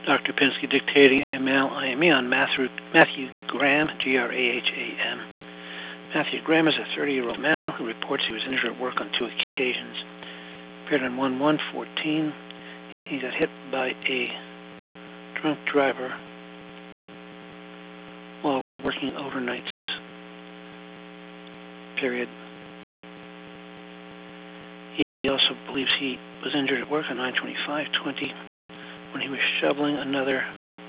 Dr. Pinsky dictating ML IME on Matthew Graham, Graham. Matthew Graham is a 30-year-old male who reports he was injured at work on 2 occasions. Appeared on 1/1/14. He got hit by a drunk driver while working overnights. Period. He also believes he was injured at work on 9/25/20 when he was shoveling another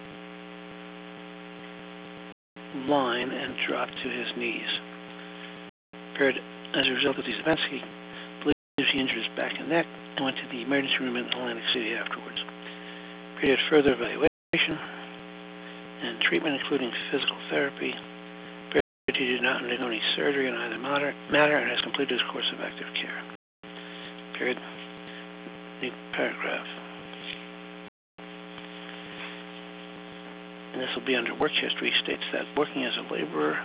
line and dropped to his knees. Period. As a result of these events, he believes he injured his back and neck and went to the emergency room in Atlantic City afterwards. Period. Further evaluation and treatment, including physical therapy. Period. He did not undergo any surgery in either matter and has completed his course of active care. Period. New paragraph. And this will be under work history. States that working as a laborer,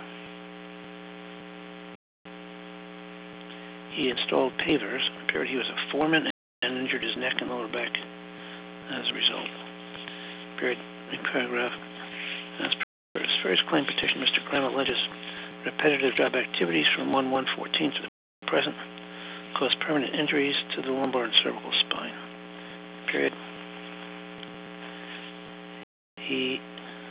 he installed pavers. Period. He was a foreman and injured his neck and lower back as a result. Period. New paragraph. As per his first claim petition, Mr. Graham alleges repetitive job activities from 1/1/14 to the present caused permanent injuries to the lumbar and cervical spine. Period. He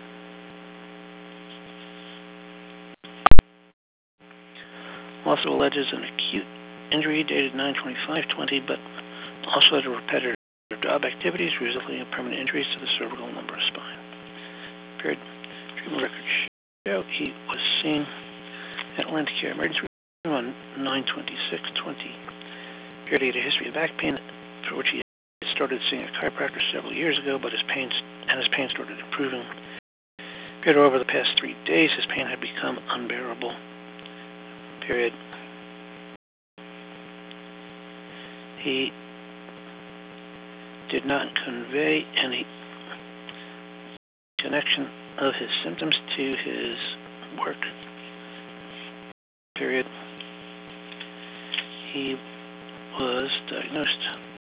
also alleges an acute injury dated 9/25/20, but also had a repetitive job activities resulting in permanent injuries to the cervical and lumbar spine. Period. Treatment records show he was seen at Atlantic Care Emergency Room on 9/26/20. Period. He had a history of back pain, for which he had started seeing a chiropractor several years ago, but his pain started improving. Period. Over the past 3 days, his pain had become unbearable. Period. He did not convey any connection of his symptoms to his work. Period. He was diagnosed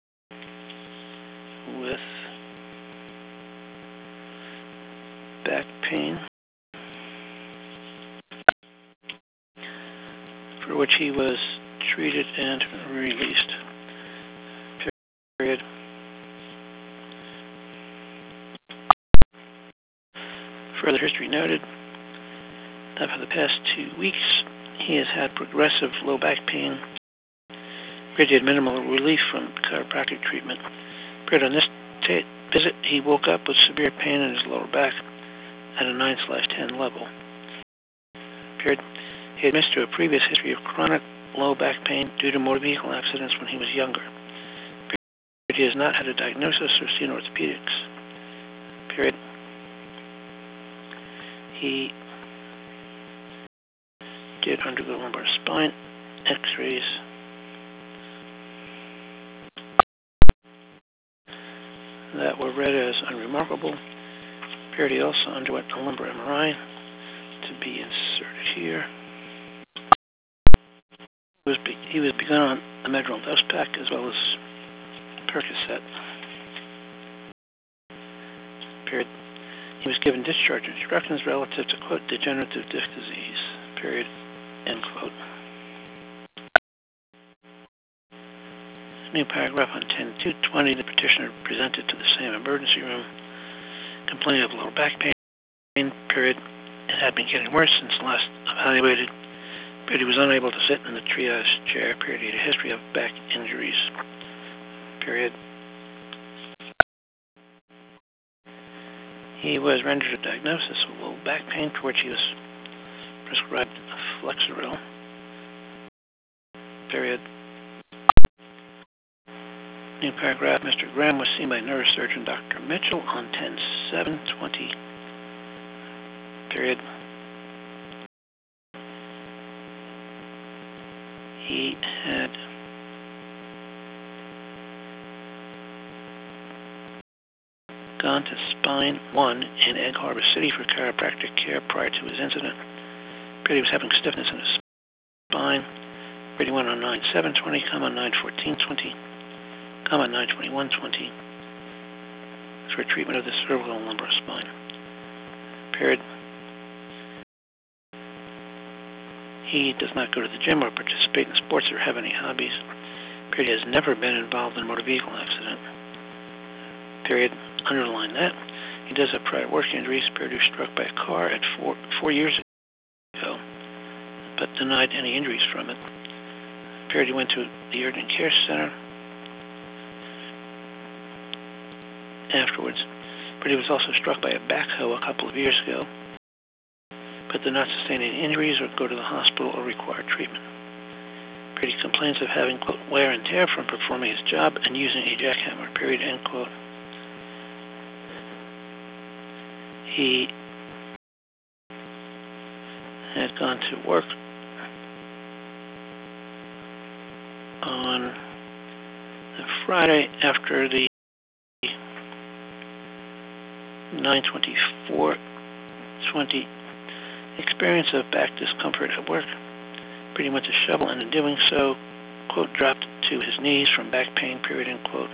with back pain, for which he was treated and released. Period. Further history noted that for the past 2 weeks he has had progressive low back pain. He had minimal relief from chiropractic treatment. On this visit, he woke up with severe pain in his lower back at a 9/10 level. Period. He admits to a previous history of chronic low back pain due to motor vehicle accidents when he was younger. Period. He has not had a diagnosis or seen orthopedics. Period. He did undergo lumbar spine x-rays. That were read as unremarkable. Period. He also underwent a lumbar MRI to be inserted here. He was begun on a Medrol dose pack as well as Percocet. Period. He was given discharge instructions relative to, quote, degenerative disc disease. Period. End quote. New paragraph on 10/2/20. The petitioner presented to the same emergency room complaining of lower back pain. Period. It had been getting worse since last evaluated. Period. He was unable to sit in the triage chair. Period. He had a history of back injuries. Period. He was rendered a diagnosis of low back pain, for which he was prescribed Flexeril. Period. New paragraph. Mr. Graham was seen by neurosurgeon Dr. Mitchell on 10/7/20. Period. He had gone to Spine 1 in Egg Harbor City for chiropractic care prior to his incident. Period. He was having stiffness in his spine. Period. He went on 9/7/20, 9/14/20, 9/21/20. for treatment of the cervical and lumbar spine. Period. He does not go to the gym or participate in sports or have any hobbies. Period. He has never been involved in a motor vehicle accident. Period. Underline that. He does have prior work injuries. Period. He was struck by a car at 4 years ago, but denied any injuries from it. Period. He went to the urgent care center afterwards, but he was also struck by a backhoe a couple of years ago, but did not sustain any injuries or go to the hospital or require treatment. Period. He complains of having, quote, wear and tear from performing his job and using a jackhammer. Period. End quote. He had gone to work on the Friday after the 9/24/20 experience of back discomfort at work. Pretty much a shovel, and in doing so, quote, dropped to his knees from back pain, period, end quote.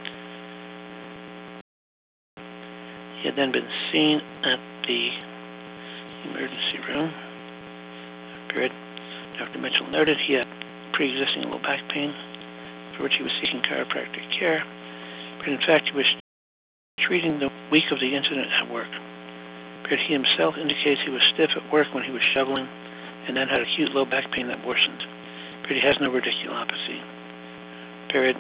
He had then been seen at the emergency room, period. Dr. Mitchell noted he had pre-existing low back pain, for which he was seeking chiropractic care, but in fact he was treating the week of the incident at work. Period. He himself indicates he was stiff at work when he was shoveling and then had acute low back pain that worsened. Period. He has no radiculopathy. Period.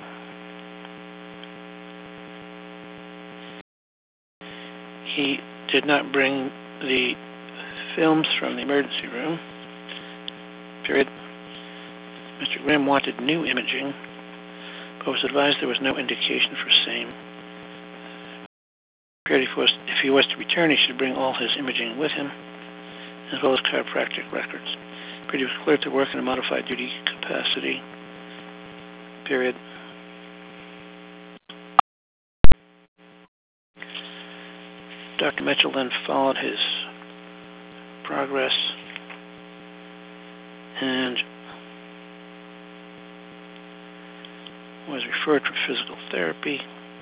He did not bring the films from the emergency room. Period. Mr. Graham wanted new imaging, but was advised there was no indication for same. Period. If he was to return, he should bring all his imaging with him, as well as chiropractic records. Period. He was cleared to work in a modified duty capacity. Period. Dr. Mitchell then followed his progress and was referred for physical therapy.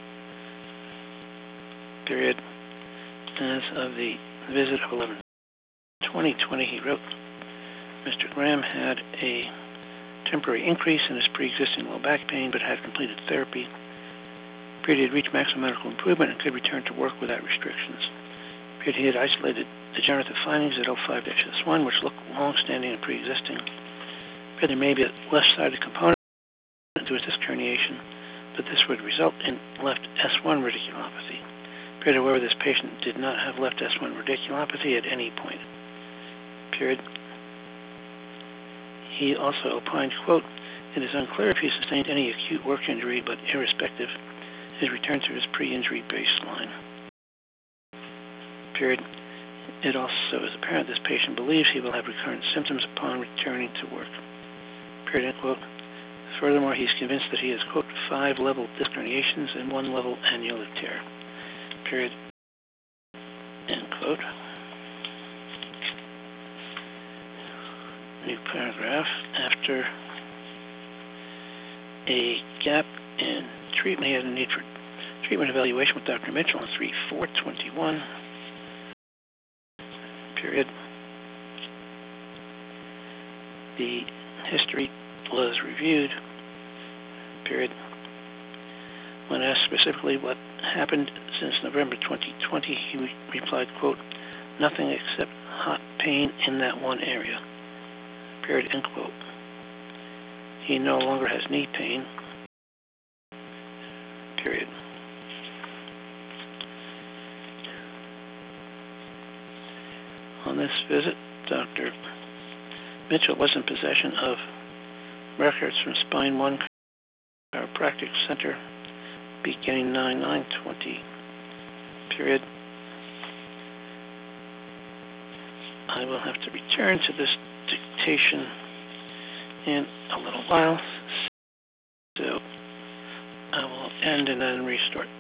Period. As of the visit of 11/20/20, he wrote, Mr. Graham had a temporary increase in his pre-existing low back pain, but had completed therapy. Period. He had reached maximum medical improvement and could return to work without restrictions. Period. He had isolated degenerative findings at L5-S1, which looked long-standing and pre-existing. There may be a left-sided component to his disc herniation, but this would result in left S1 radiculopathy. Period. However, this patient did not have left S1 radiculopathy at any point. Period. He also opined, quote, it is unclear if he sustained any acute work injury, but irrespective, his return to his pre-injury baseline. Period. It also is apparent this patient believes he will have recurrent symptoms upon returning to work. Period. End quote. Furthermore, he's convinced that he has, quote, 5 level disc herniations and 1 level annular tear. Period. End quote. New paragraph. After a gap in treatment, he had a need for treatment evaluation with Dr. Mitchell on 3/4/21. Period. The history was reviewed. Period. When asked specifically what happened since November 2020, he replied, quote, nothing except hot pain in that one area. Period. End quote. He no longer has knee pain. Period. On this visit, Dr. Mitchell was in possession of records from Spine 1 Chiropractic Center beginning 9/9/20. Period. I will have to return to this dictation in a little while, so I will end and then restart.